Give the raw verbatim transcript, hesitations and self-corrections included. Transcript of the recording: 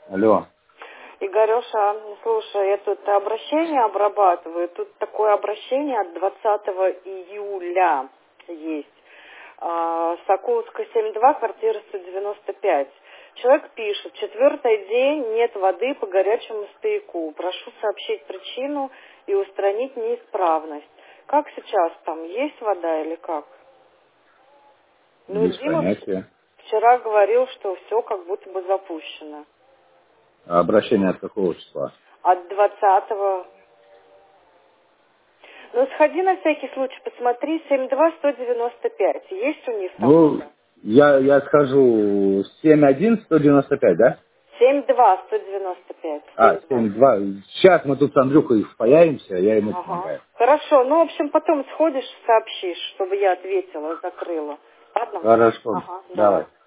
Алло. Игорюша, слушай, я тут обращение обрабатываю. Тут такое обращение от двадцатого июля есть. А, Соколовская, семь два, квартира сто девяносто пять. Человек пишет: четвертый день нет воды по горячему стояку. Прошу сообщить причину и устранить неисправность. Как сейчас там? Есть вода или как? Ну, Без Дима понятия. вчера говорил, что все как будто бы запущено. А обращение от какого числа? От двадцатого. Ну, сходи на всякий случай, посмотри, семь два сто девяносто пять. Есть у них там Ну, вода? я, я скажу семь один сто девяносто пять, да? семь два сто девяносто пять. А, семь два. семь два. Сейчас мы тут с Андрюхой впаяемся, я ему Ага. помогаю. Хорошо. Ну, в общем, потом сходишь, сообщишь, чтобы я ответила, закрыла. Ладно? Хорошо. Ага, давай. Давай.